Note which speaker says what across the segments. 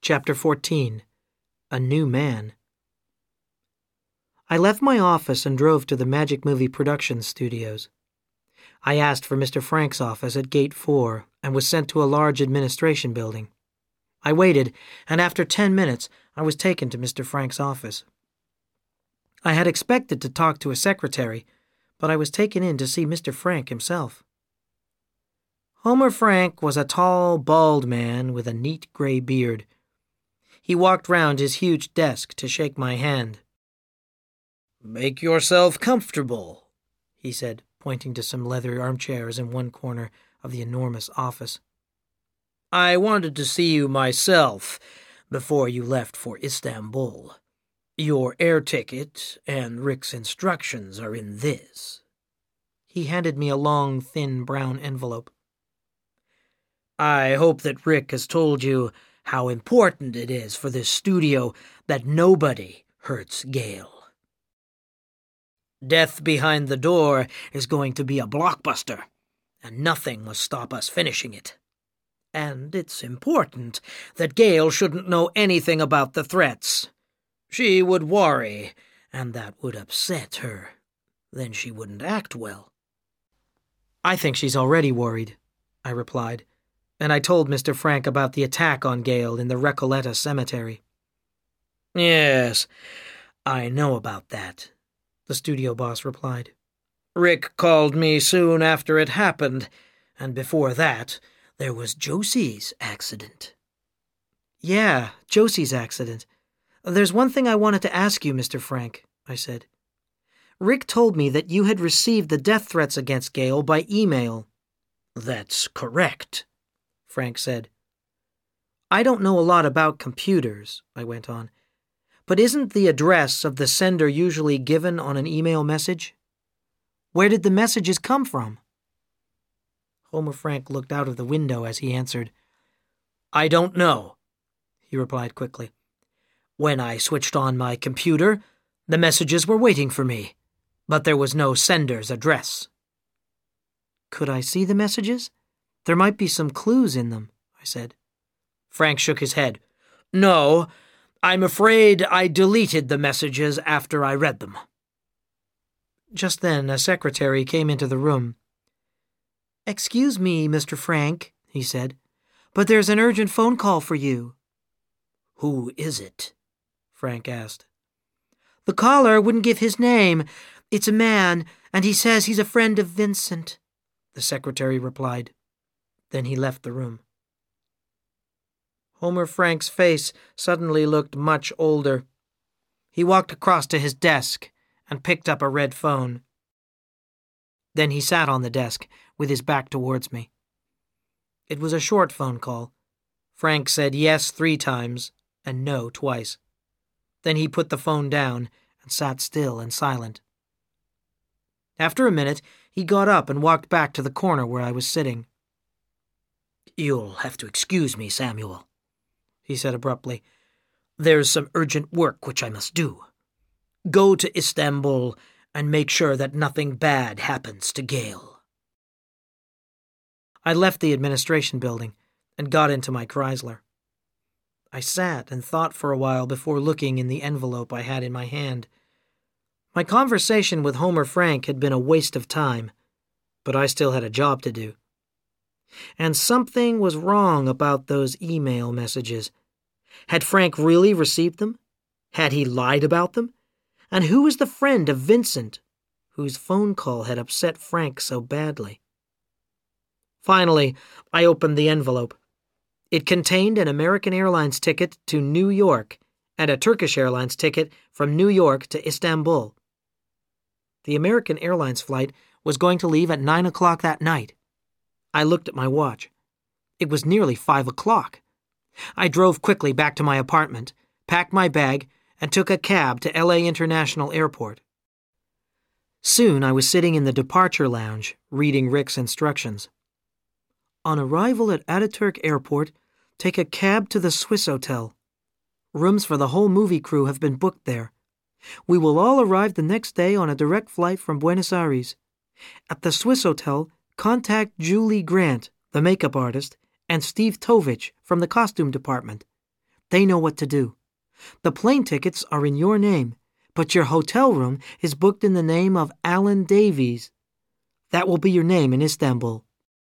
Speaker 1: Chapter 14. A New Man. I left my office and drove to the Magic Movie Production Studios. I asked for Mr. Frank's office at Gate 4 and was sent to a large administration building. I waited, and after 10 minutes, I was taken to Mr. Frank's office. I had expected to talk to a secretary, but I was taken in to see Mr. Frank himself. Homer Frank was a tall, bald man with a neat gray beard. He walked round his huge desk to shake my hand. "Make yourself comfortable," he said, pointing to some leather armchairs in one corner of the enormous office. "I wanted to see you myself before you left for Istanbul. Your air ticket and Rick's instructions are in this." He handed me a long, thin brown envelope. "I hope that Rick has told you how important it is for this studio that nobody hurts Gale. Death Behind the Door is going to be a blockbuster, and nothing must stop us finishing it. And it's important that Gale shouldn't know anything about the threats. She would worry, and that would upset her. Then she wouldn't act well." "I think she's already worried," I replied, and I told Mr. Frank about the attack on Gale in the Recoleta Cemetery. "Yes, I know about that," the studio boss replied. "Rick called me soon after it happened, and before that, there was Josie's accident." "Yeah, Josie's accident. There's one thing I wanted to ask you, Mr. Frank," I said. "Rick told me that you had received the death threats against Gale by email." "That's correct," Frank said. "I don't know a lot about computers," I went on, "but isn't the address of the sender usually given on an email message? Where did the messages come from?" Homer Frank looked out of the window as he answered. "I don't know," he replied quickly. "When I switched on my computer, the messages were waiting for me, but there was no sender's address." "Could I see the messages? There might be some clues in them," I said. Frank shook his head. "No, I'm afraid I deleted the messages after I read them." Just then, a secretary came into the room. "Excuse me, Mr. Frank," he said, "but there's an urgent phone call for you." "Who is it?" Frank asked. "The caller wouldn't give his name. It's a man, and he says he's a friend of Vincent," the secretary replied. Then he left the room. Homer Frank's face suddenly looked much older. He walked across to his desk and picked up a red phone. Then he sat on the desk with his back towards me. It was a short phone call. Frank said yes 3 times and no twice. Then he put the phone down and sat still and silent. After a minute, he got up and walked back to the corner where I was sitting. "You'll have to excuse me, Samuel," he said abruptly. "There's some urgent work which I must do. Go to Istanbul and make sure that nothing bad happens to Gale." I left the administration building and got into my Chrysler. I sat and thought for a while before looking in the envelope I had in my hand. My conversation with Homer Frank had been a waste of time, but I still had a job to do. And something was wrong about those email messages. Had Frank really received them? Had he lied about them? And who was the friend of Vincent, whose phone call had upset Frank so badly? Finally, I opened the envelope. It contained an American Airlines ticket to New York and a Turkish Airlines ticket from New York to Istanbul. The American Airlines flight was going to leave at 9 o'clock that night. I looked at my watch. It was nearly 5 o'clock. I drove quickly back to my apartment, packed my bag, and took a cab to LA International Airport. Soon I was sitting in the departure lounge, reading Rick's instructions. On arrival at Ataturk Airport, take a cab to the Swiss Hotel. Rooms for the whole movie crew have been booked there. We will all arrive the next day on a direct flight from Buenos Aires. At the Swiss Hotel, contact Julie Grant, the makeup artist, and Steve Tovich from the costume department. They know what to do. The plane tickets are in your name, but your hotel room is booked in the name of Alan Davies. That will be your name in Istanbul."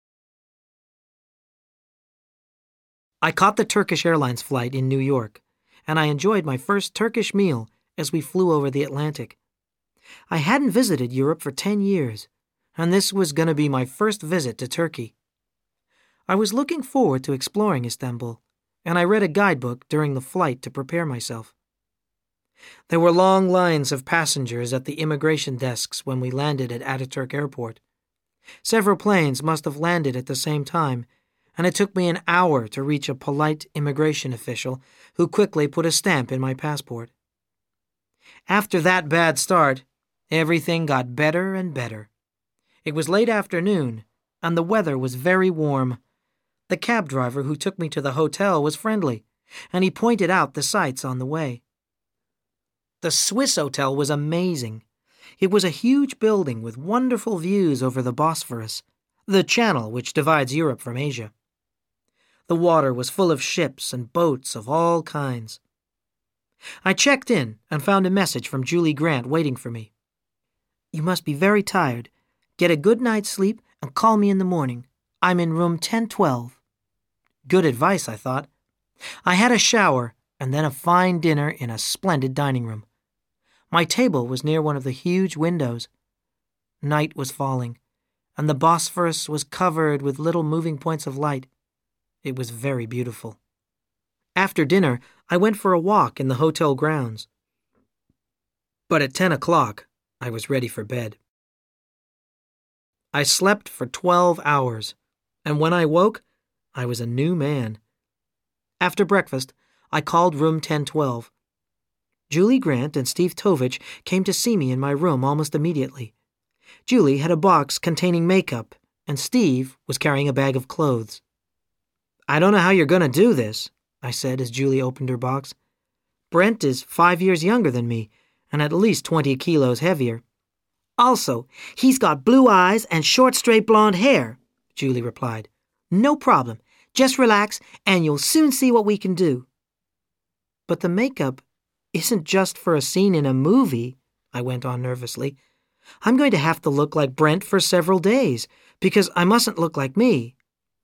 Speaker 1: I caught the Turkish Airlines flight in New York, and I enjoyed my first Turkish meal as we flew over the Atlantic. I hadn't visited Europe for 10 years, and this was going to be my first visit to Turkey. I was looking forward to exploring Istanbul, and I read a guidebook during the flight to prepare myself. There were long lines of passengers at the immigration desks when we landed at Ataturk Airport. Several planes must have landed at the same time, and it took me an hour to reach a polite immigration official who quickly put a stamp in my passport. After that bad start, everything got better and better. It was late afternoon, and the weather was very warm. The cab driver who took me to the hotel was friendly, and he pointed out the sights on the way. The Swiss hotel was amazing. It was a huge building with wonderful views over the Bosphorus, the channel which divides Europe from Asia. The water was full of ships and boats of all kinds. I checked in and found a message from Julie Grant waiting for me. "You must be very tired. Get a good night's sleep and call me in the morning. I'm in room 1012. Good advice, I thought. I had a shower and then a fine dinner in a splendid dining room. My table was near one of the huge windows. Night was falling, and the Bosphorus was covered with little moving points of light. It was very beautiful. After dinner, I went for a walk in the hotel grounds. But at 10 o'clock, I was ready for bed. I slept for 12 hours, and when I woke, I was a new man. After breakfast, I called room 1012. Julie Grant and Steve Tovich came to see me in my room almost immediately. Julie had a box containing makeup, and Steve was carrying a bag of clothes. "I don't know how you're going to do this," I said as Julie opened her box. "Brent is 5 years younger than me, and at least 20 kilos heavier." "Also, he's got blue eyes and short, straight blonde hair," Julie replied. "No problem. Just relax, and you'll soon see what we can do." "But the makeup isn't just for a scene in a movie," I went on nervously. "I'm going to have to look like Brent for several days, because I mustn't look like me."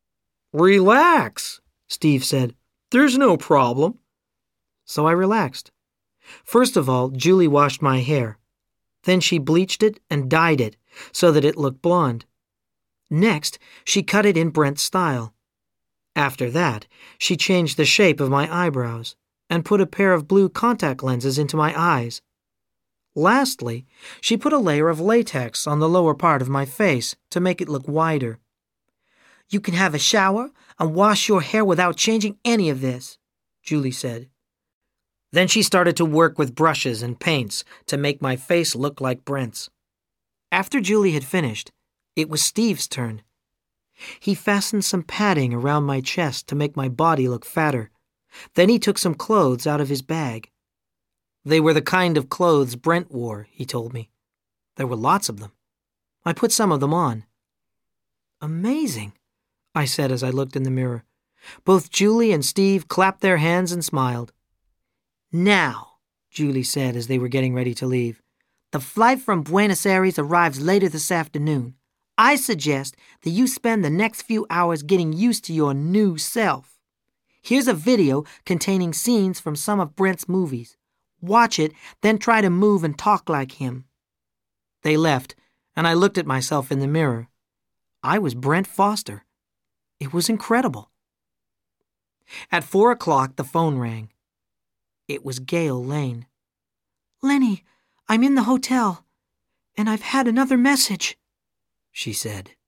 Speaker 1: "Relax," Steve said. "There's no problem." So I relaxed. First of all, Julie washed my hair. Then she bleached it and dyed it so that it looked blonde. Next, she cut it in Brent's style. After that, she changed the shape of my eyebrows and put a pair of blue contact lenses into my eyes. Lastly, she put a layer of latex on the lower part of my face to make it look wider. "You can have a shower and wash your hair without changing any of this," Julie said. Then she started to work with brushes and paints to make my face look like Brent's. After Julie had finished, it was Steve's turn. He fastened some padding around my chest to make my body look fatter. Then he took some clothes out of his bag. They were the kind of clothes Brent wore, he told me. There were lots of them. I put some of them on. "Amazing," I said as I looked in the mirror. Both Julie and Steve clapped their hands and smiled. "Now," Julie said as they were getting ready to leave, "the flight from Buenos Aires arrives later this afternoon. I suggest that you spend the next few hours getting used to your new self. Here's a video containing scenes from some of Brent's movies. Watch it, then try to move and talk like him." They left, and I looked at myself in the mirror. I was Brent Foster. It was incredible. At 4 o'clock, the phone rang. It was Gail Lane. "Lenny, I'm in the hotel, and I've had another message," she said.